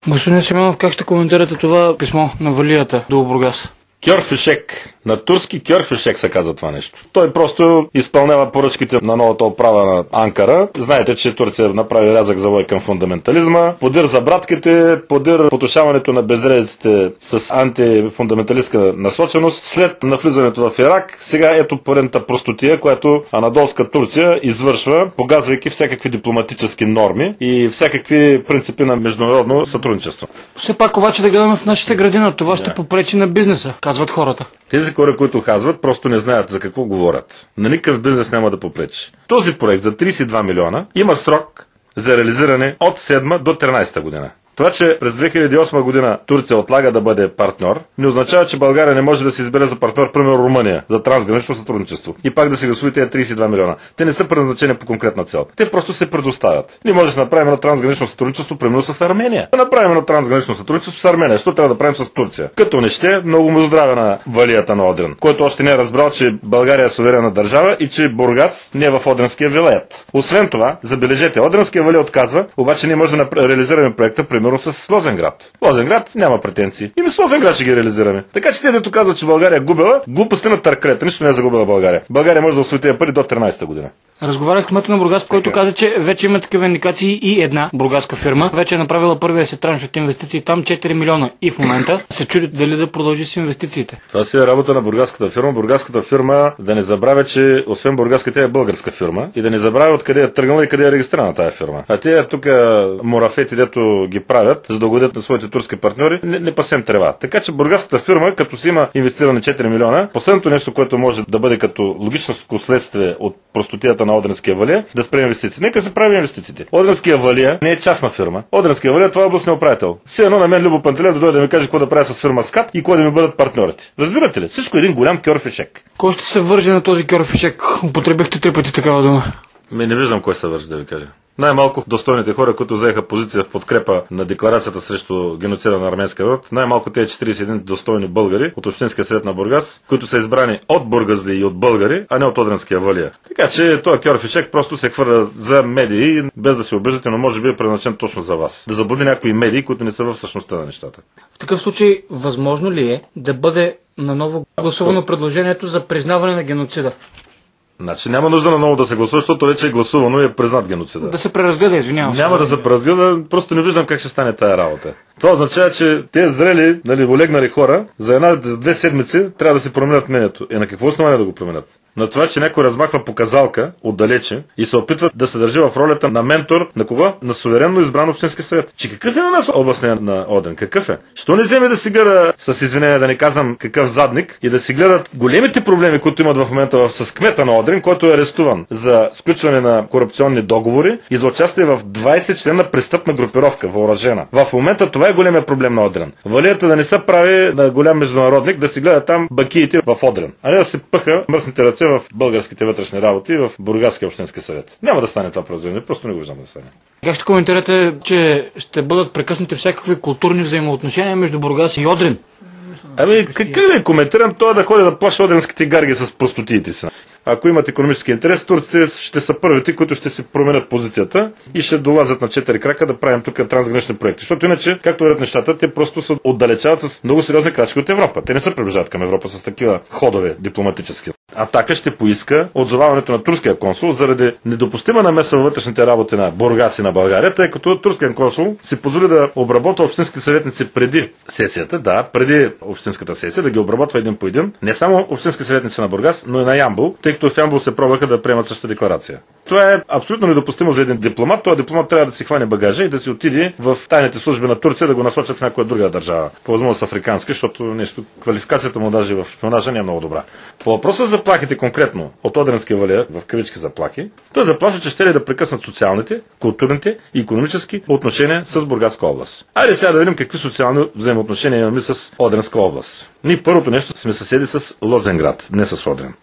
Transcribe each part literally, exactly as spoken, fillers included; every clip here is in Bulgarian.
Господин Симеонов, как ще коментирате това писмо на Валията до Бургас? Кьорфишек. На турски Кьорфишек се казва това нещо. Той просто изпълнява поръчките на новата управа на Анкара. Знаете, че Турция направи рязък завой към фундаментализма. Подир за братките, подир потушаването на безредиците с антифундаменталистка насоченост. След навлизането в Ирак, сега ето поредната простотия, която анадолска Турция извършва, погазвайки всякакви дипломатически норми и всякакви принципи на международно сътрудничество. Все пак обаче да гледаме в нашата градина. Това ще попречи на бизнеса, казват хората. Тези хора, които казват, просто не знаят за какво говорят. На никакъв бизнес няма да попречи. Този проект за тридесет и два милиона има срок за реализиране от седма до тринадесета година. Това, че през две хиляди и осма година Турция отлага да бъде партньор, не означава, че България не може да се избере за партньор, примерно Румъния, за трансгранично сътрудничество. И пак да си гласува тези тридесет и два милиона. Те не са предназначени по конкретна цел. Те просто се предоставят. Ние може да направим едно трансгранично сътрудничество, примерно с Армения. Да направим едно трансгранично сътрудничество с Армения. Що трябва да правим с Турция? Като не ще, много му здраве на Валията на Одрин, който още не е разбрал, че България е суверенна държава и че Бургас не е в Одринския вилает. Освен това, забележете, Одринския вилай отказва, обаче ние може да реализираме проекта, примерно с Лозенград. Лозенград няма претенции. И ми с Лозенград ще ги реализираме. Така че те, дето казват, че България губила, глупости на търклета. Нищо не е загубила България. България може да освои тези пари до тринадесета година. Разговарях с кмета на Бургас, който каза, че вече има такива индикации и една бургаска фирма вече е направила първия си транш от инвестиции, там четири милиона. И в момента се чуди дали да продължи с инвестициите. Това си е работа на бургаската фирма. Бургаската фирма, да не забравя, че освен бургаската е българска фирма и да не забравя откъде е тръгнала и къде е регистрирана тази фирма. А те тук морафети, дето ги правят, за да угодят на своите турски партньори, не, не пасем трева. Така че бургаската фирма, като си има инвестиране четири милиона, последното нещо, което може да бъде като логично следствие от простотията на Одринския валия, да спре инвестиции. Нека се прави инвестициите. Одринския валия не е частна фирма. Одринския валия това е областният управител. Все едно на мен Любо Пантелеев да дойде да ми каже какво да правя с фирма СКАТ и кой да ми бъдат партньорите. Разбирате ли? Всичко е един голям кьорфишек. Кой ще се върже на този кьорфишек? Употребихте три пъти такава дума. Ми не виждам кой се вържи, да ви кажа. Най-малко достойните хора, които взеха позиция в подкрепа на декларацията срещу геноцида на арменския народ, най-малко тези четиридесет и един достойни българи от Общинския съвет на Бургас, които са избрани от бургазли и от българи, а не от Одринския валия. Така че този кьорфишек просто се хвърля за медии, без да се обиждате, но може би е предназначен точно за вас. Да заблуди някои медии, които не са в същността на нещата. В такъв случай, възможно ли е да бъде наново гласувано предложението за признаване на геноцида? Значи няма нужда на ново да се гласува, защото вече е гласувано и е признат геноцида. Да се преразгледа, извинявам се. Няма да се преразгледа, просто не виждам как ще стане тая работа. Това означава, че тези зрели, нали, олегнали хора, за една, за две седмици трябва да си променят мнението. Е, на какво основание да го променят? На това, че някой размахва показалка отдалече и се опитва да се държи в ролята на ментор на кого? На суверенно избран общински съвет. Че какъв е на нас областния на Одрин? Какъв е? Що не вземе да си гледа, с извинение да не казвам какъв задник, и да си гледат големите проблеми, които имат в момента с кмета на Одрин, който е арестуван за сключване на корупционни договори и за участие в двадесет члена престъпна групировка, въоръжена. В момента това е големия проблем на Одрин. Валията да не се прави на голям международник, да си гледа там бакиите в Одрин, а не да се пъха мръсните ръце в българските вътрешни работи и в Бургаския общински съвет. Няма да стане това произведение, просто не го виждам да стане. Как ще коментирате, че ще бъдат прекъснати всякакви културни взаимоотношения между Бургас и Одрин? Ами, как да коментирам това да ходя да плаша одринските гарги с простотиите си? Ако имат икономически интерес, турците ще са първите, които ще си променят позицията и ще долазят на четири крака да правим тук трансгранични проекти. Защото иначе, както вървят нещата, те просто се отдалечават с много сериозни крачки от Европа. Те не се приближават към Европа с такива ходове дипломатически. Атака ще поиска отзоваването на турския консул заради недопустима намеса във вътрешните работи на Бургас и на България, тъй като турският консул си позволи да обработва общински съветници преди сесията, да, преди общинската сесия, да ги обработва един по един. Не само общински съветници на Бургас, но и на Ямбол, тъй като в Ямбол се пробваха да приемат същата декларация. Това е абсолютно недопустимо за един дипломат. Този дипломат трябва да си хване багажа и да си отиде в тайните служби на Турция да го насочат в някоя друга държава. По възможност африкански, защото нещо, квалификацията му даже в шпионажа не е много добра. По въпроса за заплахите конкретно от Одринския валия, в кавички заплахи, той заплашва, че ще ли да прекъснат социалните, културните и икономически отношения с Бургаска област. Айде сега да видим какви социални взаимоотношения имаме с Одринска област. Ние първото нещо сме съседи с Лозенград, не с Одрин.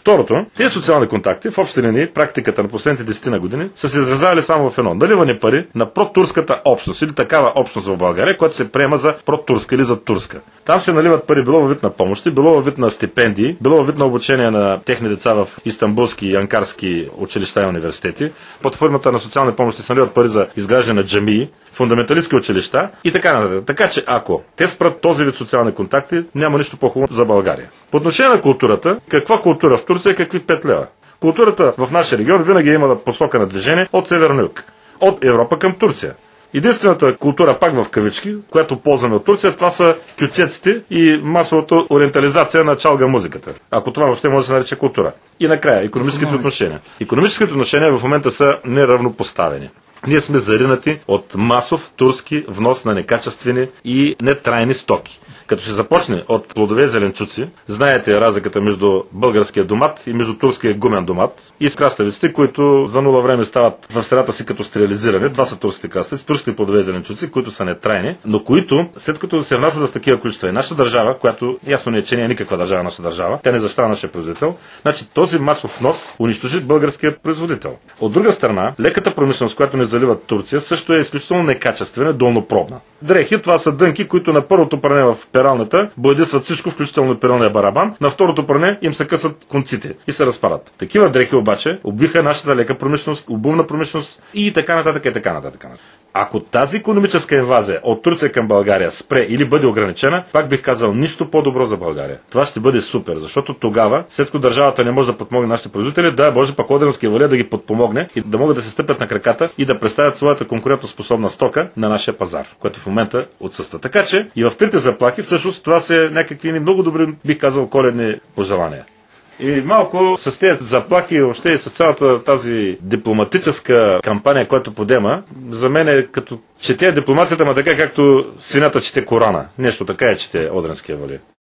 Второто, тези социални контакти, в общи линии, практиката на последните десет на години, са се изразявали само в едно. Наливане пари на протурската общност или такава общност в България, която се приема за протурска или за турска. Там се наливат пари било във вид на помощи, било във вид на стипендии, било във вид на обучение на техни деца в истанбулски и анкарски училища и университети. Под формата на социални помощи се наливат пари за изграждане на джамии, фундаменталистки училища и така нататък. Така че ако те спрат този вид социални контакти, няма нищо по-хубаво за България. По отношение на културата, каква култура в Турция, какви пет лева? Културата в нашия регион винаги е имала посока на движение от север на юг. От Европа към Турция. Единствената култура, пак в кавички, която ползваме от Турция, това са кюцеците и масовата ориентализация на чалга музиката. Ако това въобще може да се нарече култура. И накрая, икономическите отношения. Икономическите отношения в момента са неравнопоставени. Ние сме заринати от масов турски внос на некачествени и нетрайни стоки. Като се започне от плодове и зеленчуци, знаете разликата между българския домат и между турския гумен домат и с краставиците, които за нула време стават в средата си като стерилизиране. Два са турските краставици, турските плодове и зеленчуци, които са нетрайни, но които, след като се внасят в такива количества и наша държава, която ясно не е, че не е никаква държава наша държава, тя не защитава нашия производител, значи този масов внос унищожи българския производител. От друга страна, леката промишленост, която не заливат Турция, също е изключително некачествена, долнопробна. Дрехи, това са дънки, които на първото пране в пералната боядисват всичко, включително пералния барабан, на второто пране им се късат конците и се разпадат. Такива дрехи обаче убиха нашата лека промишленост, обувна промишленост и така нататък и така нататък. Ако тази икономическа инвазия от Турция към България спре или бъде ограничена, пак бих казал нищо по-добро за България. Това ще бъде супер, защото тогава, след като държавата не може да подпомогне нашите производители, да може пък Одринския валия да ги подпомогне и да могат да се стъпят на краката и да представят своята конкурентоспособна стока на нашия пазар, което в момента отсъства. Така че и в трите заплахи всъщност това са някакви много добри, бих казал, коледни пожелания. И малко с тези заплахи и въобще и с цялата тази дипломатическа кампания, която подема, за мен е като чете дипломацията, ма така както свинята чете Корана. Нещо така е чете Одринския валия.